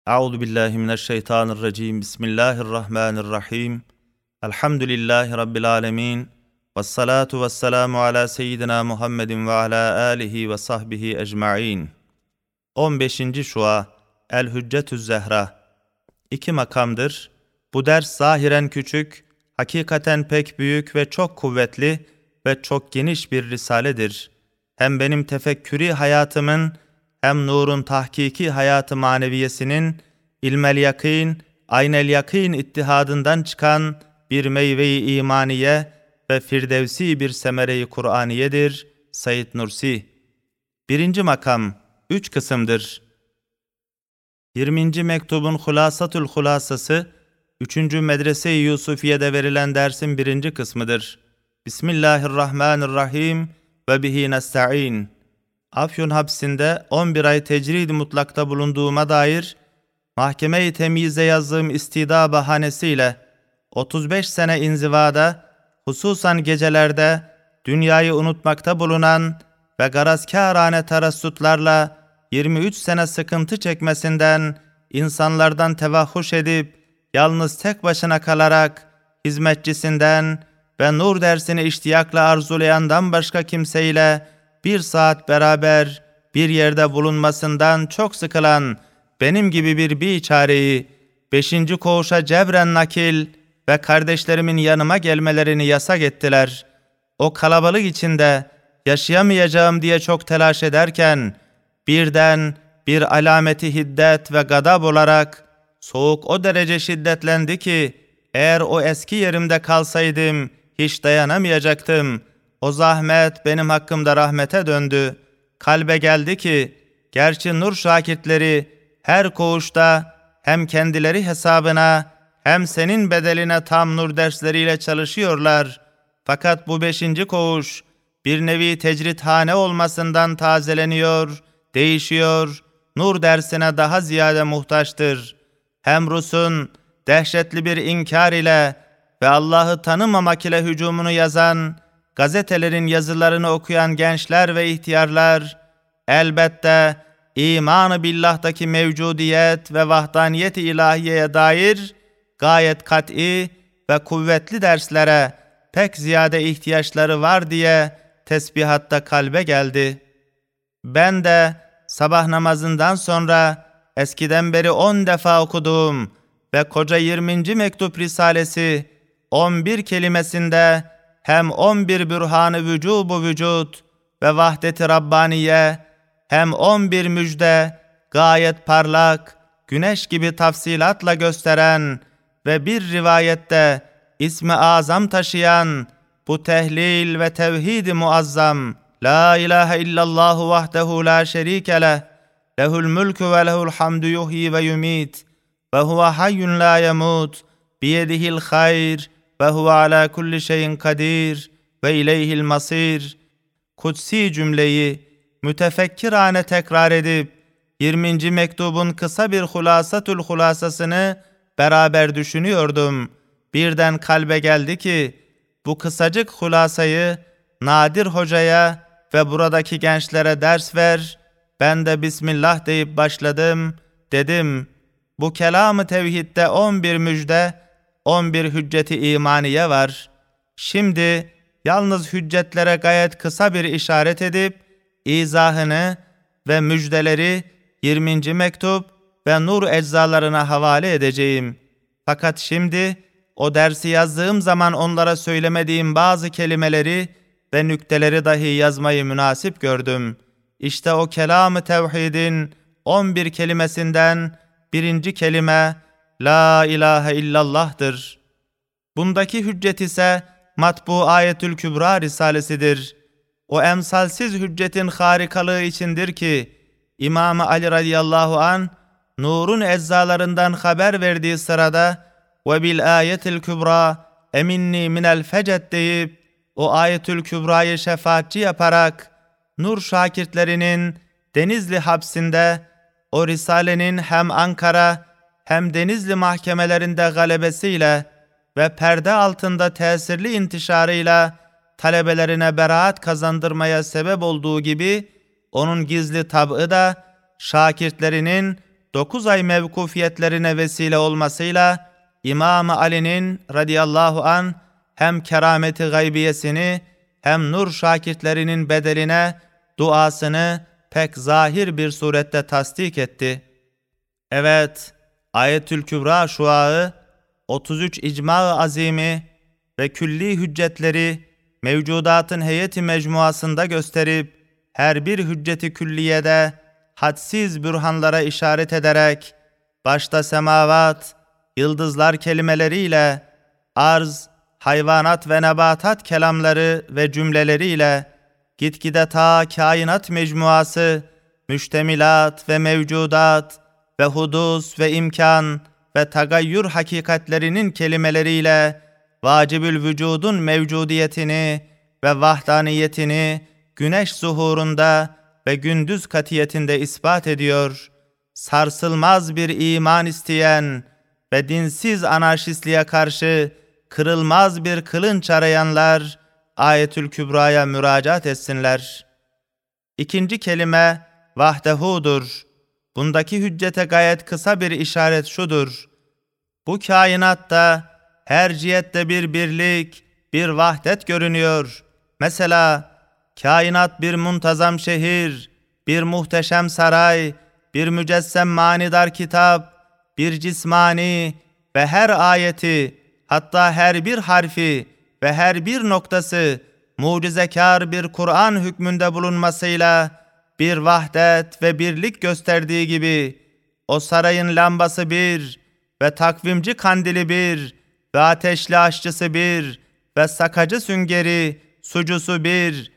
Euzu billahi mineşşeytanirracim. Bismillahirrahmanirrahim. Elhamdülillahi rabbil alamin. Ves salatu vesselamu ala seyyidina Muhammedin ve ala alihi ve sahbihi ecmaîn. 15. Şua El-Hüccetüz Zehra. 2 makamdır. Bu ders zahiren küçük, hakikaten pek büyük ve çok kuvvetli ve çok geniş bir risaledir. Hem benim tefekkürî hayatımın hem nurun tahkiki hayatı maneviyesinin ilmel yakîn, aynel yakîn ittihadından çıkan bir meyve-i imaniye ve firdevsi bir semere-i Kur'aniyedir. Said Nursi. 1. makam 3 kısımdır. 20. mektubun Hulasatül Hulasası 3. Medrese-i Yusufiye'de verilen dersin 1. kısmıdır. Bismillahirrahmanirrahim ve bihi nesta'in. Afyon hapsinde 11 ay tecrid-i mutlakta bulunduğuma dair mahkeme-i temyize yazdığım istida bahanesiyle 35 sene inzivada, hususan gecelerde dünyayı unutmakta bulunan ve garazkârane tarassutlarla 23 sene sıkıntı çekmesinden, insanlardan tevahhuş edip yalnız tek başına kalarak hizmetçisinden ve nur dersini iştiyakla arzulayandan başka kimseyle 1 saat beraber bir yerde bulunmasından çok sıkılan benim gibi bir biçareyi 5. koğuşa cebren nakil ve kardeşlerimin yanıma gelmelerini yasak ettiler. O kalabalık içinde yaşayamayacağım diye çok telaş ederken birden bir alameti hiddet ve gadab olarak soğuk o derece şiddetlendi ki eğer o eski yerimde kalsaydım hiç dayanamayacaktım. O zahmet benim hakkımda rahmete döndü. Kalbe geldi ki gerçi nur şakirtleri her koğuşta hem kendileri hesabına hem senin bedeline tam nur dersleriyle çalışıyorlar. Fakat bu 5. koğuş bir nevi tecrithane olmasından tazeleniyor, değişiyor, nur dersine daha ziyade muhtaçtır. Hem Rus'un dehşetli bir inkar ile ve Allah'ı tanımamak ile hücumunu yazan, gazetelerin yazılarını okuyan gençler ve ihtiyarlar, elbette iman-ı billah'taki mevcudiyet ve vahdaniyet-i ilahiyeye dair gayet kat'i ve kuvvetli derslere pek ziyade ihtiyaçları var diye tesbihatta kalbe geldi. Ben de sabah namazından sonra eskiden beri 10 defa okuduğum ve koca 20. mektup risalesi 11 kelimesinde hem 11 bürhan-ı vücubu vücut ve vahdet-i Rabbaniye hem 11 müjde gayet parlak, güneş gibi tafsilatla gösteren ve bir rivayette ismi azam taşıyan bu tehlil ve tevhid-i muazzam La ilahe illallahu vahdehu la şerike leh, lehul mülkü ve lehul hamdu yuhyi ve yumit ve huve hayyun la yemut biyedihil hayr ve huve ala kulli şeyin kadir ve ileyhil masir kutsi cümleyi mütefekkirane tekrar edip 20. mektubun kısa bir hulasatül hulasasını beraber düşünüyordum. Birden kalbe geldi ki bu kısacık hulasayı Nadir Hoca'ya ve buradaki gençlere ders ver. Ben de Bismillah deyip başladım. Dedim, bu kelam-ı tevhidde 11 müjde, 11 hücceti imaniye var. Şimdi yalnız hüccetlere gayet kısa bir işaret edip, izahını ve müjdeleri 20. mektup ve nur eczalarına havale edeceğim. Fakat şimdi o dersi yazdığım zaman onlara söylemediğim bazı kelimeleri ve nükteleri dahi yazmayı münasip gördüm. İşte o kelam-ı tevhidin 11 kelimesinden 1. kelime La ilahe illallah'tır. Bundaki hüccet ise matbu Ayetül Kübra risalesidir. O emsalsiz hüccetin harikalığı içindir ki İmam-ı Ali radıyallahu an nurun eczalarından haber verdiği sırada ve bil ayetil kübra eminni minel fecet deyip o ayetül kübrayı şefaatçi yaparak nur şakirtlerinin Denizli hapsinde o risalenin hem Ankara hem Denizli mahkemelerinde galebesiyle ve perde altında tesirli intişarıyla talebelerine beraat kazandırmaya sebep olduğu gibi onun gizli tab'ı da şakirtlerinin 9 ay mevkufiyetlerine vesile olmasıyla İmam-ı Ali'nin radıyallahu an hem kerameti gaybiyesini hem nur şakirtlerinin bedeline duasını pek zahir bir surette tasdik etti. Evet, Ayetül Kübra şuağı, 33 icma-ı azimi ve külli hüccetleri mevcudatın heyeti mecmuasında gösterip her bir hücceti külliyede hadsiz bürhanlara işaret ederek başta semavat, yıldızlar kelimeleriyle, arz, hayvanat ve nebatat kelamları ve cümleleriyle gitgide ta kainat mecmuası, müştemilat ve mevcudat ve hudus ve imkan ve tagayyür hakikatlerinin kelimeleriyle vacibül vücudun mevcudiyetini ve vahdaniyetini güneş zuhurunda ve gündüz katiyetinde ispat ediyor. Sarsılmaz bir iman isteyen ve dinsiz anarşistliğe karşı kırılmaz bir kılınç arayanlar Ayetül Kübra'ya müracaat etsinler. İkinci kelime vahdehudur. Bundaki hüccete gayet kısa bir işaret şudur: bu kainatta her cihette bir birlik, bir vahdet görünüyor. Mesela kainat bir muntazam şehir, bir muhteşem saray, bir mücessem manidar kitap, bir cismani ve her ayeti, hatta her bir harfi ve her bir noktası mucizekar bir Kur'an hükmünde bulunmasıyla bir vahdet ve birlik gösterdiği gibi o sarayın lambası bir ve takvimci kandili bir ve ateşli aşçısı bir ve sakacı süngeri, sucusu bir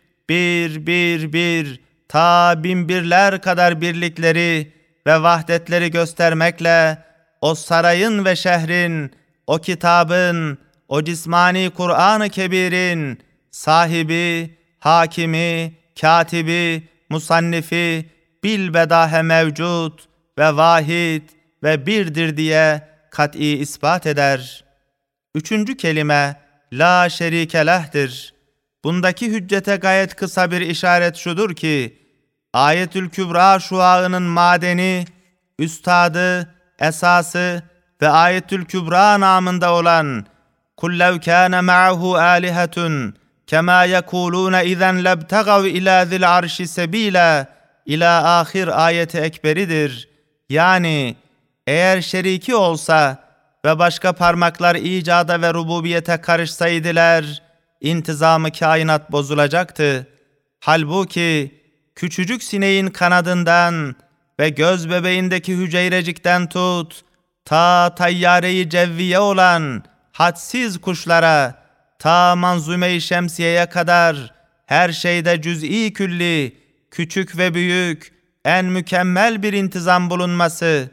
ta binbirler kadar birlikleri ve vahdetleri göstermekle o sarayın ve şehrin, o kitabın, o cismani Kur'an-ı Kebir'in sahibi, hakimi, katibi, musannifi bilbedahe mevcut ve vahid ve birdir diye kat'i ispat eder. Üçüncü kelime la şerike leh'tir. Bundaki hüccete gayet kısa bir işaret şudur ki, Ayetül Kübra şuağının madeni, üstadı, esası ve Ayetül Kübra namında olan "Kul lev kâne ma'ahu âlihetun kemâ yekûlûne izen lebtegav ilâ zil arşi sebîlâ" ila ahir ayeti ekberidir. Yani eğer şeriki olsa ve başka parmaklar icada ve rububiyete karışsaydılar, intizamı kainat bozulacaktı. Halbuki küçücük sineğin kanadından ve göz bebeğindeki hücrecikten tut, ta tayyare-i cevviye olan hadsiz kuşlara, ta manzume-i şemsiyeye kadar her şeyde cüz'i külli, küçük ve büyük, en mükemmel bir intizam bulunması,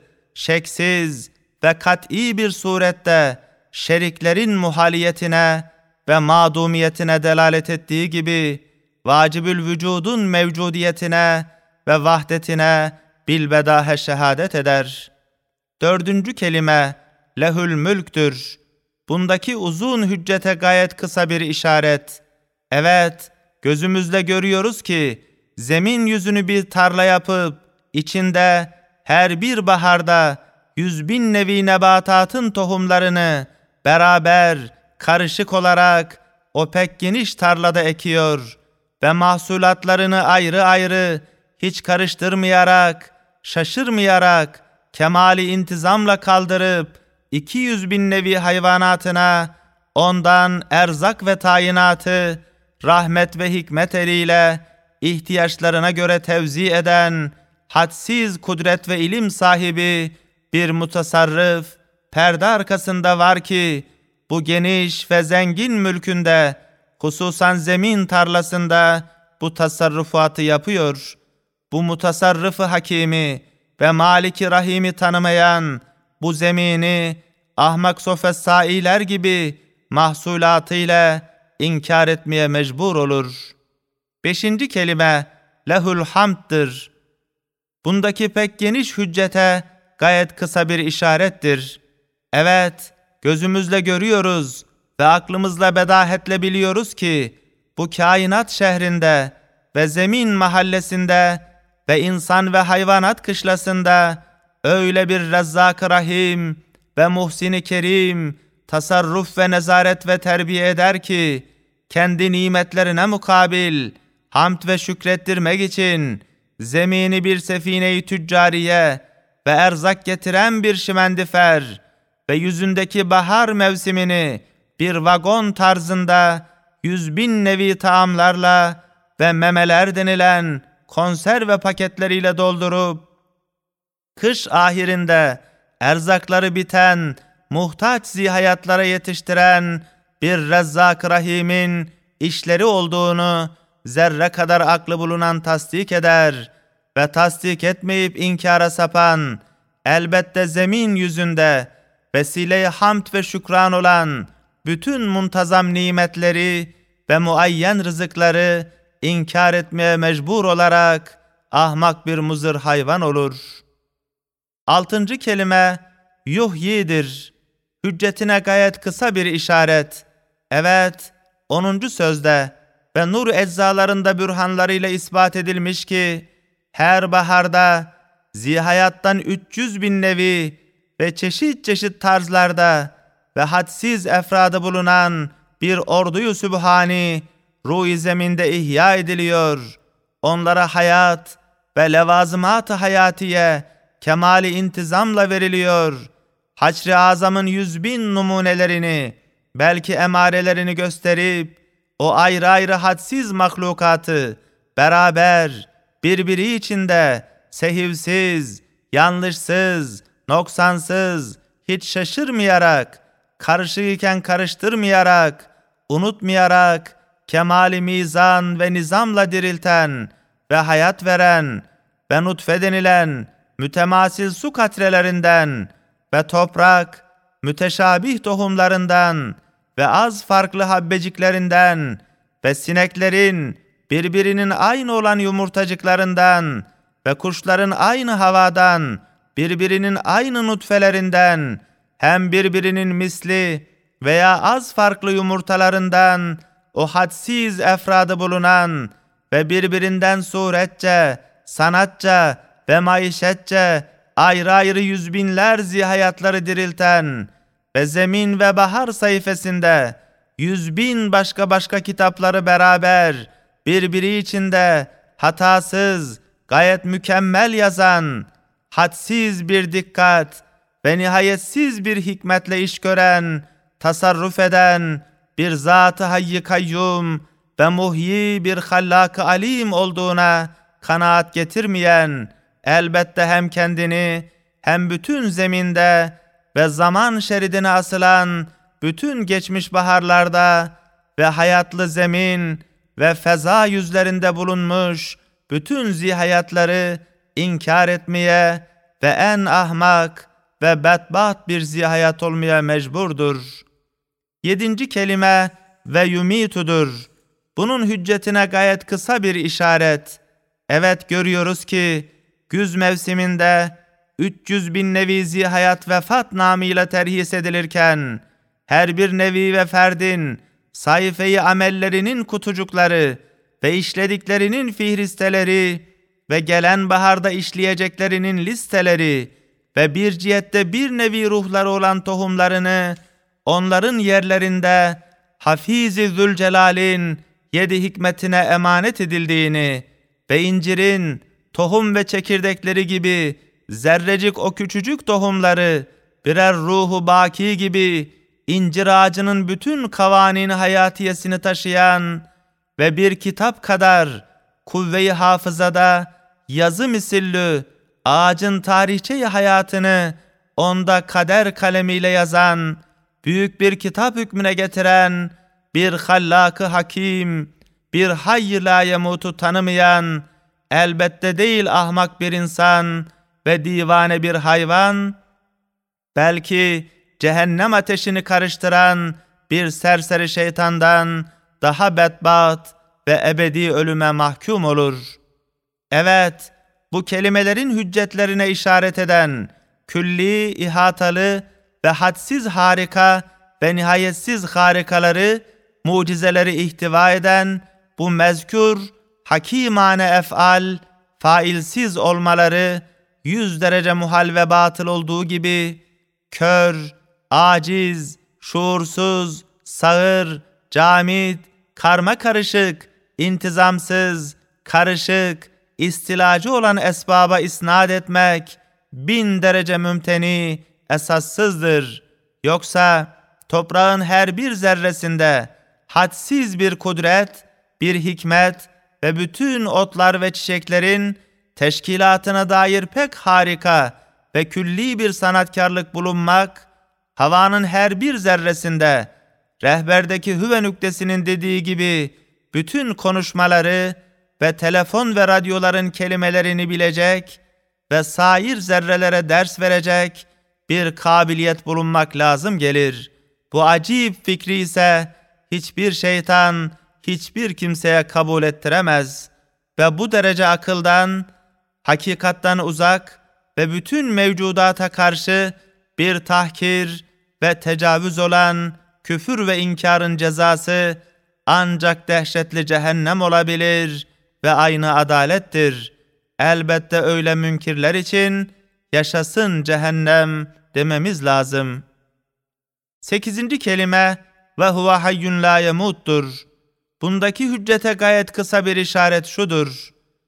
şeksiz ve kat'i bir surette şeriklerin muhaliyetine ve madumiyetine delalet ettiği gibi, vacibül vücudun mevcudiyetine ve vahdetine bilbedahe şehadet eder. Dördüncü kelime lehül mülktür. Bundaki uzun hüccete gayet kısa bir işaret. Evet, gözümüzle görüyoruz ki zemin yüzünü bir tarla yapıp içinde her bir baharda 100.000 nevi nebatatın tohumlarını beraber karışık olarak o pek geniş tarlada ekiyor ve mahsulatlarını ayrı ayrı hiç karıştırmayarak, şaşırmayarak kemali intizamla kaldırıp 200.000 nevi hayvanatına ondan erzak ve tayinatı rahmet ve hikmet eliyle ihtiyaçlarına göre tevzi eden hadsiz kudret ve ilim sahibi bir mutasarrıf perde arkasında var ki bu geniş ve zengin mülkünde, hususan zemin tarlasında bu tasarrufatı yapıyor. Bu mutasarrıfı hakimi ve maliki rahimi tanımayan bu zemini ahmak sofessailer gibi mahsulatıyla inkar etmeye mecbur olur. Beşinci kelime lehül hamd'dır. Bundaki pek geniş hüccete gayet kısa bir işarettir. Evet, gözümüzle görüyoruz ve aklımızla bedahetle biliyoruz ki bu kainat şehrinde ve zemin mahallesinde ve insan ve hayvanat kışlasında öyle bir Rezzak-ı Rahim ve Muhsin-i Kerim tasarruf ve nezaret ve terbiye eder ki, kendi nimetlerine mukabil hamd ve şükrettirmek için zemini bir sefine-i tüccariye ve erzak getiren bir şimendifer ve yüzündeki bahar mevsimini bir vagon tarzında 100.000 nevi taamlarla ve memeler denilen konserve paketleriyle doldurup, kış ahirinde erzakları biten muhtaç zihayatlara yetiştiren bir Rezzak-ı Rahim'in işleri olduğunu zerre kadar aklı bulunan tasdik eder ve tasdik etmeyip inkara sapan, elbette zemin yüzünde vesile-i hamd ve şükran olan bütün muntazam nimetleri ve muayyen rızıkları inkar etmeye mecbur olarak ahmak bir muzır hayvan olur. 6. kelime yuhyidir. Hüccetine gayet kısa bir işaret. Evet, 10. sözde ve nur eczalarında bürhanlarıyla ispat edilmiş ki, her baharda zihayattan 300.000 nevi ve çeşit çeşit tarzlarda ve hadsiz efradı bulunan bir orduyu sübhani ruh-i zeminde ihya ediliyor. Onlara hayat ve levazımat-ı hayatiye kemali intizamla veriliyor. Haçr-ı Azam'ın 100.000 numunelerini, belki emarelerini gösterip, o ayrı ayrı hadsiz mahlukatı beraber birbiri içinde sehivsiz, yanlışsız, noksansız, hiç şaşırmayarak, karışık iken karıştırmayarak, unutmayarak, kemali mizan ve nizamla dirilten ve hayat veren ve nutfe denilen mütemasil su katrelerinden ve toprak, müteşabih tohumlarından ve az farklı habbeciklerinden ve sineklerin birbirinin aynı olan yumurtacıklarından ve kuşların aynı havadan birbirinin aynı nutfelerinden hem birbirinin misli veya az farklı yumurtalarından o hadsiz efradı bulunan ve birbirinden suretçe, sanatça ve maişetçe ayrı ayrı 100.000'ler zihayatları dirilten ve zemin ve bahar sayfasında 100.000 başka başka kitapları beraber birbiri içinde hatasız, gayet mükemmel yazan, hadsiz bir dikkat ve nihayetsiz bir hikmetle iş gören, tasarruf eden bir Zat-ı Hayy-i Kayyum ve muhyi bir Hallak-ı Alim olduğuna kanaat getirmeyen, elbette hem kendini hem bütün zeminde ve zaman şeridine asılan bütün geçmiş baharlarda ve hayatlı zemin ve feza yüzlerinde bulunmuş bütün zihayatları inkar etmeye ve en ahmak ve bedbaht bir zihayat olmaya mecburdur. 7. kelime ve yumitudur. Bunun hüccetine gayet kısa bir işaret. Evet, görüyoruz ki güz mevsiminde 300.000 nevi zihayat vefat namıyla terhis edilirken, her bir nevi ve ferdin sayfeyi amellerinin kutucukları ve işlediklerinin fihristeleri ve gelen baharda işleyeceklerinin listeleri ve bir cihette bir nevi ruhları olan tohumlarını onların yerlerinde Hafiz-i Zülcelal'in 7 hikmetine emanet edildiğini ve incirin tohum ve çekirdekleri gibi zerrecik o küçücük tohumları birer ruhu baki gibi incir ağacının bütün kavanin hayatiyesini taşıyan ve bir kitap kadar kuvve-i hafızada yazı misillü ağacın tarihçe-i hayatını onda kader kalemiyle yazan, büyük bir kitap hükmüne getiren bir Hallak-ı Hakim, bir Hayy-i la yemutu tanımayan, elbette değil ahmak bir insan ve divane bir hayvan, belki cehennem ateşini karıştıran bir serseri şeytandan daha bedbaht ve ebedi ölüme mahkum olur. Evet, bu kelimelerin hüccetlerine işaret eden külli, ihatalı ve hadsiz harika ve nihayetsiz harikaları, mucizeleri ihtiva eden bu mezkür, hakimane ef'al, failsiz olmaları 100 derece muhal ve batıl olduğu gibi, kör, aciz, şuursuz, sağır, camit, karma karışık, intizamsız, karışık, istilacı olan esbaba isnat etmek 1000 derece mümteni, esassızdır. Yoksa toprağın her bir zerresinde hadsiz bir kudret, bir hikmet ve bütün otlar ve çiçeklerin teşkilatına dair pek harika ve külli bir sanatkarlık bulunmak, havanın her bir zerresinde, rehberdeki hüve nüktesinin dediği gibi, bütün konuşmaları ve telefon ve radyoların kelimelerini bilecek ve sair zerrelere ders verecek bir kabiliyet bulunmak lazım gelir. Bu acip fikri ise hiçbir şeytan, hiçbir kimseye kabul ettiremez ve bu derece akıldan, hakikattan uzak ve bütün mevcudata karşı bir tahkir ve tecavüz olan küfür ve inkarın cezası ancak dehşetli cehennem olabilir ve aynı adalettir. Elbette öyle münkirler için yaşasın cehennem dememiz lazım. 8. kelime ve huve hayyun la yemuttur. Bundaki hüccete gayet kısa bir işaret şudur.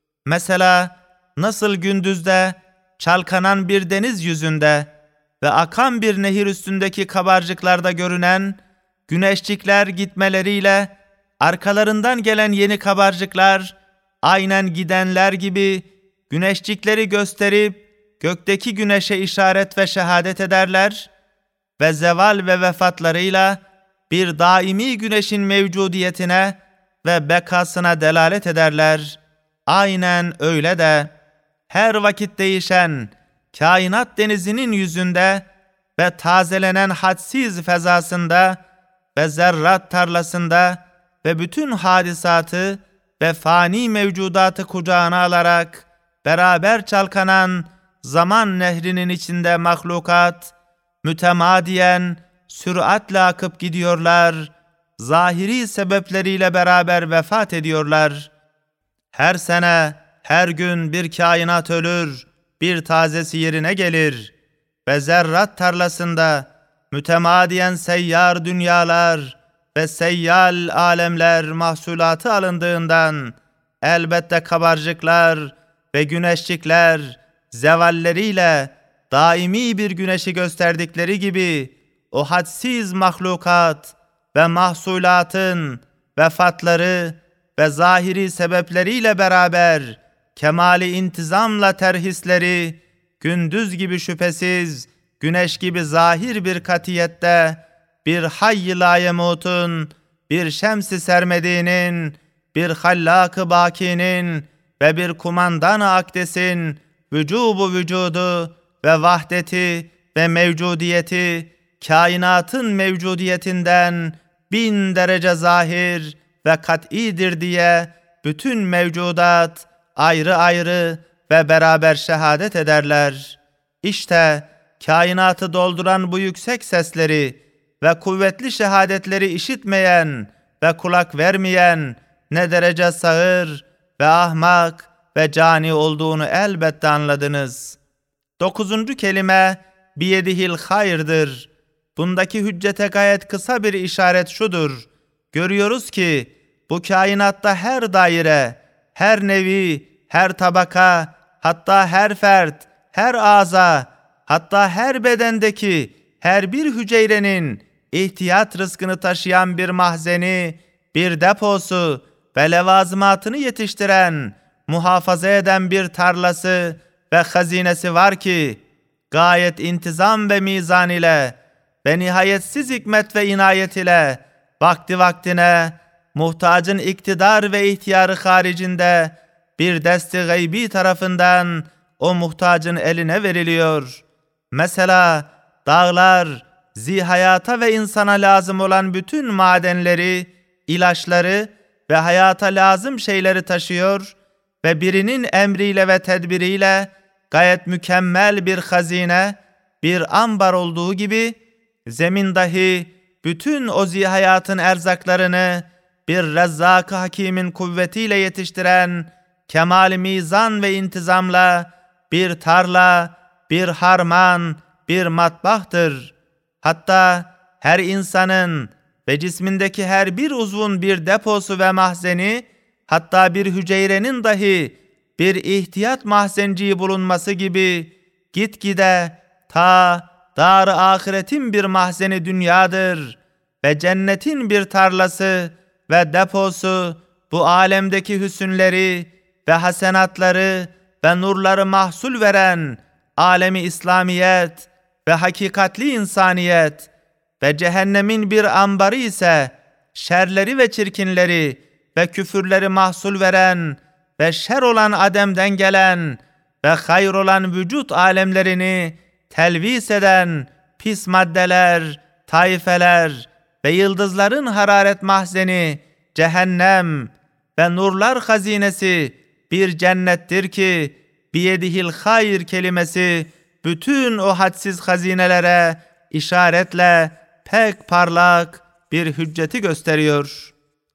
Mesela nasıl gündüzde çalkanan bir deniz yüzünde ve akan bir nehir üstündeki kabarcıklarda görünen güneşcikler gitmeleriyle arkalarından gelen yeni kabarcıklar aynen gidenler gibi güneşcikleri gösterip gökteki güneşe işaret ve şehadet ederler ve zeval ve vefatlarıyla bir daimi güneşin mevcudiyetine ve bekasına delalet ederler. Aynen öyle de her vakit değişen kainat denizinin yüzünde ve tazelenen hadsiz fezasında ve zerrat tarlasında ve bütün hadisatı ve fani mevcudatı kucağına alarak beraber çalkanan zaman nehrinin içinde mahlukat mütemadiyen süratle akıp gidiyorlar, zahiri sebepleriyle beraber vefat ediyorlar. Her sene, her gün bir kainat ölür, bir tazesi yerine gelir ve zerrat tarlasında mütemadiyen seyyar dünyalar ve seyyal alemler mahsulatı alındığından elbette kabarcıklar ve güneşcikler zevalleriyle daimi bir güneşi gösterdikleri gibi o hadsiz mahlukat ve mahsulatın vefatları ve zahiri sebepleriyle beraber kemali intizamla terhisleri gündüz gibi şüphesiz güneş gibi zahir bir katiyette bir hayy-i la yemutun, bir şems-i sermediğinin, bir hallak-ı bakinin ve bir kumandan-ı akdesin vücubu vücudu ve vahdeti ve mevcudiyeti kainatın mevcudiyetinden 1000 derece zahir ve kat'idir diye bütün mevcudat ayrı ayrı ve beraber şehadet ederler. İşte kainatı dolduran bu yüksek sesleri ve kuvvetli şehadetleri işitmeyen ve kulak vermeyen ne derece sağır ve ahmak ve cani olduğunu elbette anladınız. 9. kelime biyedihil hayırdır. Bundaki hüccete gayet kısa bir işaret şudur. Görüyoruz ki bu kainatta her daire, her nevi, her tabaka, hatta her fert, her aza, hatta her bedendeki her bir hücrenin ihtiyat rızkını taşıyan bir mahzeni, bir deposu ve levazımatını yetiştiren, muhafaza eden bir tarlası ve hazinesi var ki, gayet intizam ve mizan ile ve nihayetsiz hikmet ve inayet ile vakti vaktine muhtacın iktidar ve ihtiyarı haricinde bir desti gaybi tarafından o muhtacın eline veriliyor. Mesela dağlar zihayata ve insana lazım olan bütün madenleri, ilaçları ve hayata lazım şeyleri taşıyor ve birinin emriyle ve tedbiriyle gayet mükemmel bir hazine, bir ambar olduğu gibi zemin dahi bütün o zihayatın erzaklarını bir Rezzak-ı Hakîm'in kuvvetiyle yetiştiren kemal-i mizan ve intizamla bir tarla, bir harman, bir matbahtır. Hatta her insanın ve cismindeki her bir uzvun bir deposu ve mahzeni, hatta bir hücrenin dahi bir ihtiyat mahzenciği bulunması gibi gitgide ta dar-ı ahiretin bir mahzeni dünyadır ve cennetin bir tarlası ve deposu bu alemdeki hüsünleri ve hasenatları ve nurları mahsul veren alemi İslamiyet ve hakikatli insaniyet ve cehennemin bir ambarı ise şerleri ve çirkinleri ve küfürleri mahsul veren ve şer olan Adem'den gelen ve hayır olan vücut alemlerini telvis eden pis maddeler, taifeler ve yıldızların hararet mahzeni cehennem ve nurlar hazinesi bir cennettir ki biyedihil hayr kelimesi bütün o hadsiz hazinelere işaretle pek parlak bir hücceti gösteriyor.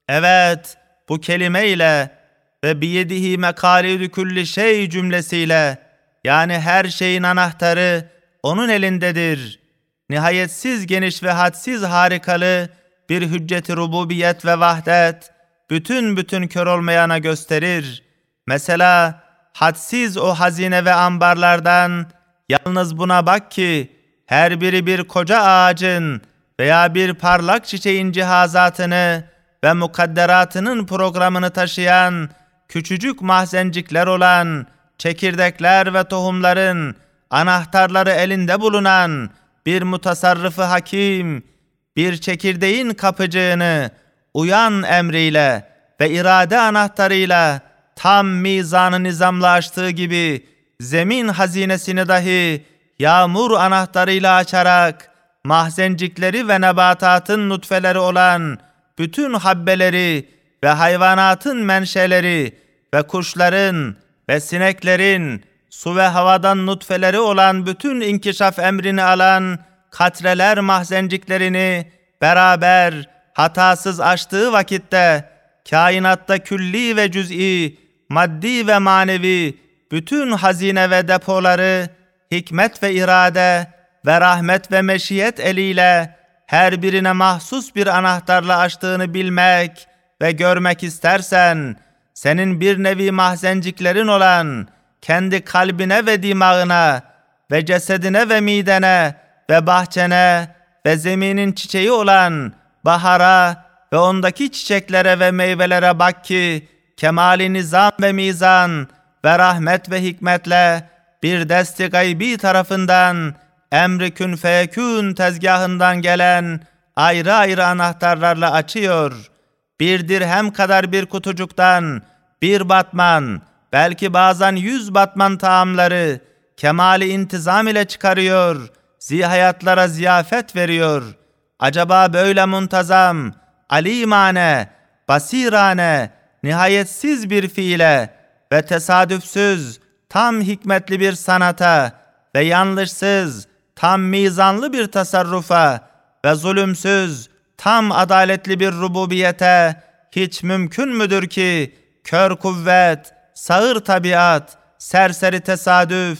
Evet, bu kelime ile ve biyedihi mekâlidü külli şey cümlesiyle, yani her şeyin anahtarı onun elindedir. Nihayetsiz geniş ve hadsiz harikalı bir hücceti rububiyet ve vahdet bütün kör olmayana gösterir. Mesela hadsiz o hazine ve ambarlardan yalnız buna bak ki her biri bir koca ağacın veya bir parlak çiçeğin cihazatını ve mukadderatının programını taşıyan küçücük mahzencikler olan çekirdekler ve tohumların anahtarları elinde bulunan bir mutasarrıfı hakim, bir çekirdeğin kapıcığını uyan emriyle ve irade anahtarıyla tam mizanı nizamla açtığı gibi zemin hazinesini dahi yağmur anahtarıyla açarak mahzencikleri ve nebatatın nutfeleri olan bütün habbeleri ve hayvanatın menşeleri ve kuşların ve sineklerin su ve havadan nutfeleri olan bütün inkişaf emrini alan katreler mahzenciklerini beraber hatasız açtığı vakitte kainatta külli ve cüz'i, maddi ve manevi bütün hazine ve depoları hikmet ve irade ve rahmet ve meşiyet eliyle her birine mahsus bir anahtarla açtığını bilmek ve görmek istersen, senin bir nevi mahzenciklerin olan kendi kalbine ve dimağına ve cesedine ve midene ve bahçene ve zeminin çiçeği olan bahara ve ondaki çiçeklere ve meyvelere bak ki kemali nizam ve mizan ve rahmet ve hikmetle bir desti gaybi tarafından emri kün feyekün tezgahından gelen ayrı ayrı anahtarlarla açıyor. Bir dirhem kadar bir kutucuktan bir batman, belki bazen 100 batman taamları kemali intizam ile çıkarıyor, zihayatlara ziyafet veriyor. Acaba böyle muntazam, alimane, basirane, nihayetsiz bir fiile ve tesadüfsüz, tam hikmetli bir sanata ve yanlışsız, tam mizanlı bir tasarrufa ve zulümsüz, tam adaletli bir rububiyete hiç mümkün müdür ki kör kuvvet, sağır tabiat, serseri tesadüf,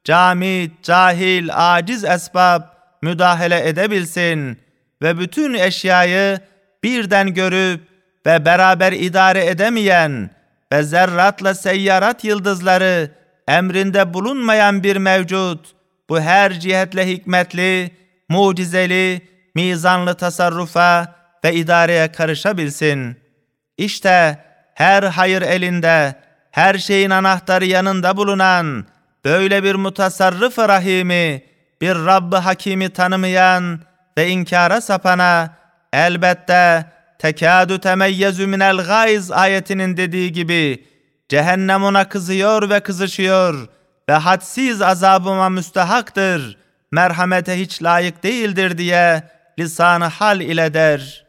camit, cahil, aciz esbab müdahale edebilsin ve bütün eşyayı birden görüp ve beraber idare edemeyen ve zerratla seyyarat yıldızları emrinde bulunmayan bir mevcut, bu her cihetle hikmetli, mucizeli, mizanlı tasarrufa ve idareye karışabilsin. İşte her hayır elinde, her şeyin anahtarı yanında bulunan böyle bir mutasarrıf-ı rahimi, bir Rabb-ı Hakimi tanımayan ve inkara sapana elbette tekâdü temeyyezü minel gayz ayetinin dediği gibi cehennem ona kızıyor ve kızışıyor ve hadsiz azabıma müstehaktır, merhamete hiç layık değildir diye lisan-ı hal ile der.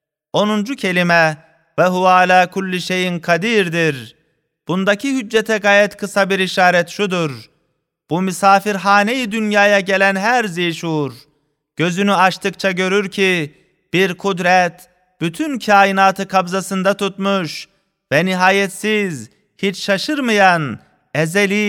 10. kelime ve huve ala kulli şeyin kadirdir. Bundaki hüccete gayet kısa bir işaret şudur: bu misafirhane-i dünyaya gelen her zişur gözünü açtıkça görür ki bir kudret bütün kainatı kabzasında tutmuş ve nihayetsiz, hiç şaşırmayan, ezeli,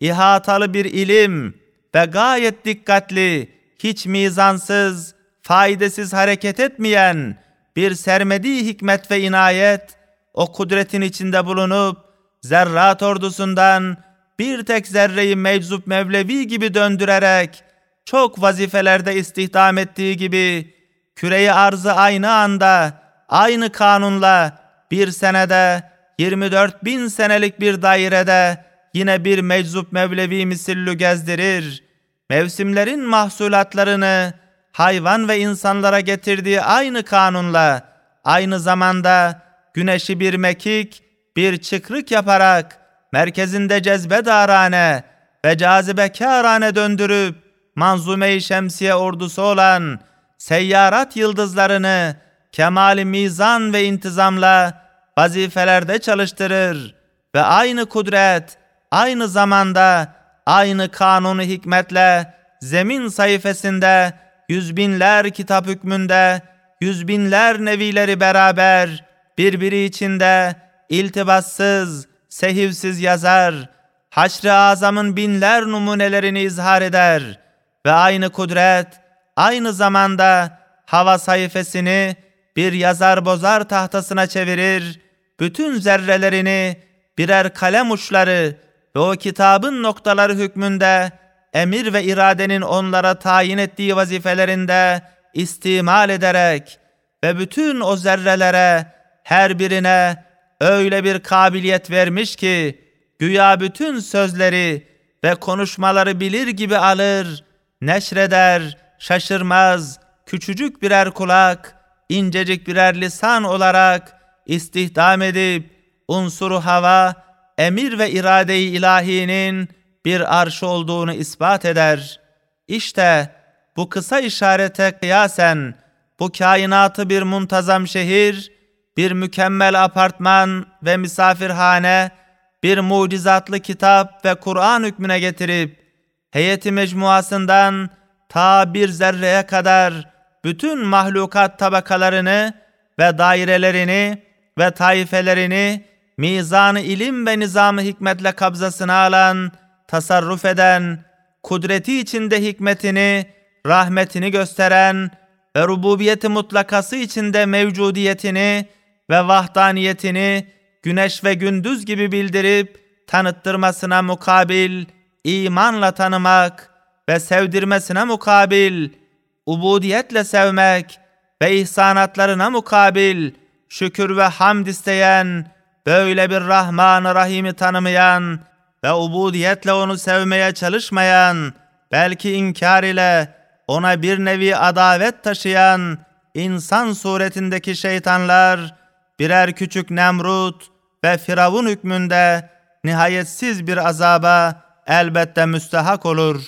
ihatalı bir ilim ve gayet dikkatli, hiç mizansız, faydasız hareket etmeyen bir sermediği hikmet ve inayet, o kudretin içinde bulunup, zerrat ordusundan bir tek zerreyi meczup Mevlevi gibi döndürerek, çok vazifelerde istihdam ettiği gibi, küreyi arzı aynı anda, aynı kanunla, bir senede, 24.000 senelik bir dairede, yine bir meczup Mevlevi misillü gezdirir. Mevsimlerin mahsulatlarını, hayvan ve insanlara getirdiği aynı kanunla, aynı zamanda güneşi bir mekik, bir çıkrık yaparak, merkezinde cezbedarane ve cazibekârane döndürüp, manzume-i şemsiye ordusu olan seyyarat yıldızlarını kemali mizan ve intizamla vazifelerde çalıştırır ve aynı kudret, aynı zamanda, aynı kanunu hikmetle zemin sayfasında yüz binler kitap hükmünde, yüz binler nevileri beraber, birbiri içinde iltibassız, sehivsiz yazar, haşr-ı azamın binler numunelerini izhar eder ve aynı kudret, aynı zamanda hava sayfasını bir yazar bozar tahtasına çevirir, bütün zerrelerini birer kalem uçları ve o kitabın noktaları hükmünde emir ve iradenin onlara tayin ettiği vazifelerinde istimal ederek ve bütün o zerrelere, her birine öyle bir kabiliyet vermiş ki, güya bütün sözleri ve konuşmaları bilir gibi alır, neşreder, şaşırmaz, küçücük birer kulak, incecik birer lisan olarak istihdam edip, unsuru hava, emir ve irade-i ilahinin bir arş olduğunu ispat eder. İşte bu kısa işarete kıyasen, bu kainatı bir muntazam şehir, bir mükemmel apartman ve misafirhane, bir mucizatlı kitap ve Kur'an hükmüne getirip, heyeti mecmuasından ta bir zerreye kadar bütün mahlukat tabakalarını ve dairelerini ve taifelerini mizan-ı ilim ve nizam-ı hikmetle kabzasına alan, tasarruf eden, kudreti içinde hikmetini, rahmetini gösteren ve rububiyeti mutlakası içinde mevcudiyetini ve vahdaniyetini güneş ve gündüz gibi bildirip tanıttırmasına mukabil imanla tanımak ve sevdirmesine mukabil ubudiyetle sevmek ve ihsanatlarına mukabil şükür ve hamd isteyen, böyle bir Rahman-ı Rahim'i tanımayan ve ubudiyetle onu sevmeye çalışmayan, belki inkar ile ona bir nevi adavet taşıyan insan suretindeki şeytanlar, birer küçük Nemrut ve Firavun hükmünde nihayetsiz bir azaba elbette müstehak olur.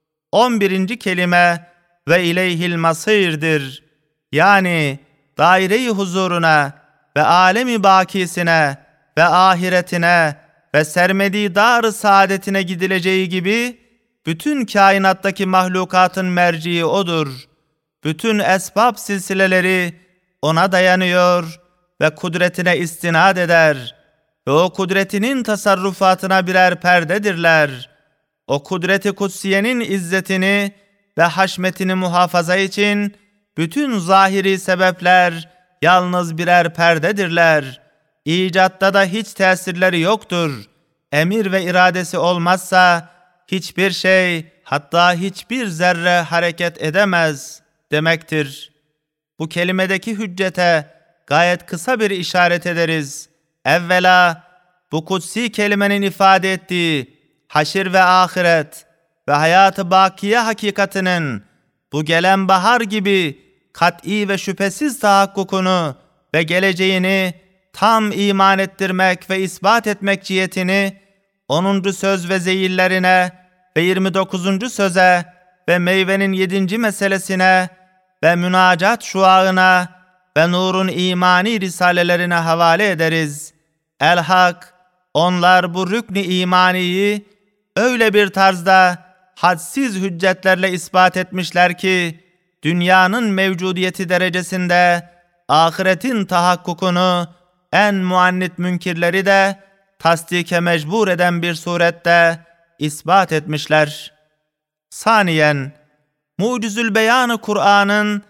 11. kelime ve ileyhil masirdir. Yani daire-i huzuruna ve alemi bakisine ve ahiretine ve sermediği dar-ı saadetine gidileceği gibi, bütün kainattaki mahlukatın merciği odur. Bütün esbab silsileleri ona dayanıyor ve kudretine istinad eder ve o kudretinin tasarrufatına birer perdedirler. O kudreti kutsiyenin izzetini ve haşmetini muhafaza için bütün zahiri sebepler yalnız birer perdedirler. İcatta da hiç tesirleri yoktur. Emir ve iradesi olmazsa hiçbir şey, hatta hiçbir zerre hareket edemez demektir. Bu kelimedeki hüccete gayet kısa bir işaret ederiz. Evvela bu kutsi kelimenin ifade ettiği haşir ve ahiret ve hayat-ı bakiye hakikatinin bu gelen bahar gibi kat'i ve şüphesiz tahakkukunu ve geleceğini tam iman ettirmek ve ispat etmek cihetini 10. söz ve zeyillerine ve 29. söze ve meyvenin 7. meselesine ve münacat şuağına ve nurun imani risalelerine havale ederiz. El-Hak, onlar bu rükn-i imaniyi öyle bir tarzda hadsiz hüccetlerle ispat etmişler ki, dünyanın mevcudiyeti derecesinde ahiretin tahakkukunu en muannit münkirleri de tasdike mecbur eden bir surette ispat etmişler. Saniyen, Mucizül Beyan-ı Kur'an'ın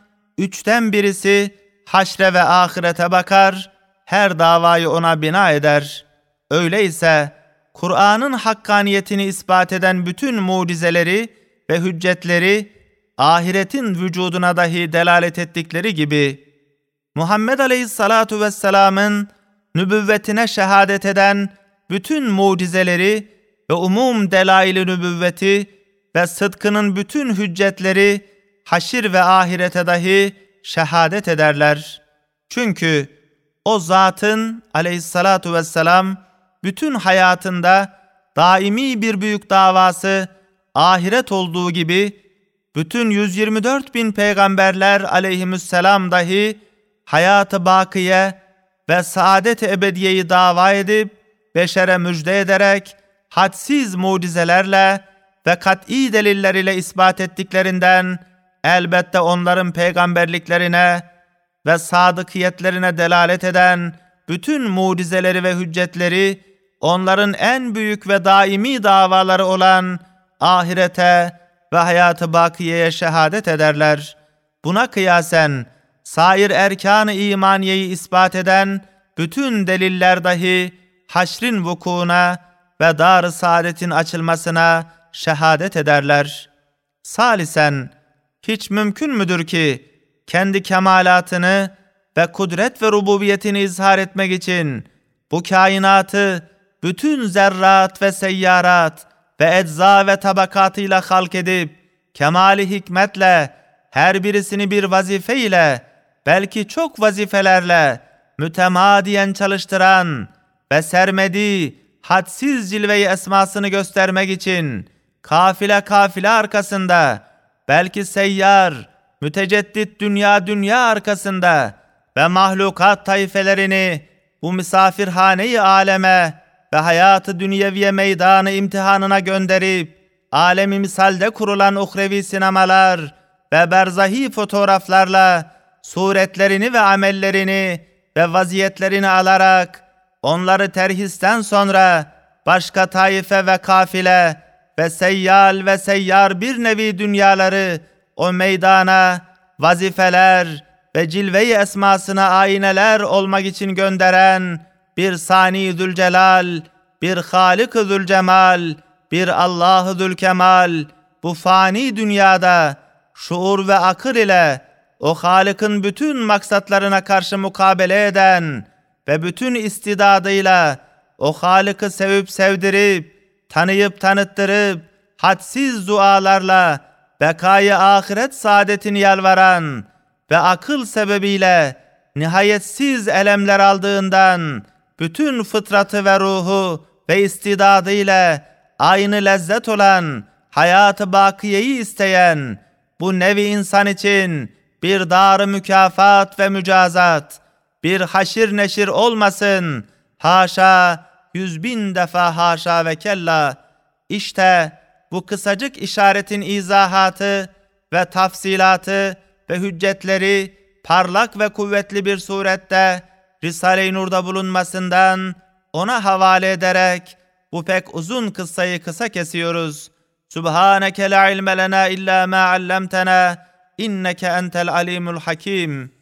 1/3'ü haşre ve ahirete bakar, her davayı ona bina eder. Öyleyse Kur'an'ın hakkaniyetini ispat eden bütün mucizeleri ve hüccetleri ahiretin vücuduna dahi delalet ettikleri gibi Muhammed Aleyhissalatu vesselam'ın nübüvvetine şehadet eden bütün mucizeleri ve umum delail-i nübüvveti ve sıdkının bütün hüccetleri haşir ve ahirete dahi şehadet ederler. Çünkü o zatın aleyhissalatu vesselam bütün hayatında daimi bir büyük davası ahiret olduğu gibi bütün 124 bin peygamberler aleyhisselam dahi hayat-ı bakiye ve saadet-i ebediyeyi dava edip beşere müjde ederek hadsiz mucizelerle ve kat'i deliller ile ispat ettiklerinden elbette onların peygamberliklerine ve sadıkiyetlerine delalet eden bütün mucizeleri ve hüccetleri onların en büyük ve daimi davaları olan ahirete ve hayat-ı bakiyeye şehadet ederler. Buna kıyasen sair erkan-ı imaniyeyi ispat eden bütün deliller dahi haşrin vukuuna ve dar-ı saadetin açılmasına şehadet ederler. Salisen, hiç mümkün müdür ki kendi kemalatını ve kudret ve rububiyetini izhar etmek için bu kainatı bütün zerrat ve seyyarat ve ecza ve tabakatıyla halk edip kemali hikmetle her birisini bir vazife ile belki çok vazifelerle mütemadiyen çalıştıran ve sermedi hadsiz cilve-i esmasını göstermek için kafile kafile arkasında belki seyyar müteceddit dünya arkasında ve mahlukat tayfelerini bu misafirhane-i aleme ve hayatı dünyeviye meydanı imtihanına gönderip alemi misalde kurulan uhrevi sinemalar ve berzahi fotoğraflarla suretlerini ve amellerini ve vaziyetlerini alarak onları terhisten sonra başka taife ve kafile ve seyyal ve seyyar bir nevi dünyaları o meydana vazifeler ve cilve-i esmasına ayneler olmak için gönderen bir Sani Zülcelal, bir Halik-ı Zülcemal, bir Allah-ı Zülkemal bu fani dünyada şuur ve akıl ile o Halık'ın bütün maksatlarına karşı mukabele eden ve bütün istidadıyla o Halık'ı sevip sevdirip, tanıyıp tanıttırıp, hadsiz dualarla bekayı ahiret saadetini yalvaran ve akıl sebebiyle nihayetsiz elemler aldığından bütün fıtratı ve ruhu ve istidadıyla aynı lezzet olan hayat-ı bakiyeyi isteyen bu nevi insan için bir dar-ı mükafat ve mücazat, bir haşir neşir olmasın, haşa, 100.000 defa haşa ve kella. İşte bu kısacık işaretin izahatı ve tafsilatı ve hüccetleri parlak ve kuvvetli bir surette Risale-i Nur'da bulunmasından ona havale ederek bu pek uzun kıssayı kısa kesiyoruz. Subhaneke la ilme lena illa ma allamtena inneke entel alimul hakim.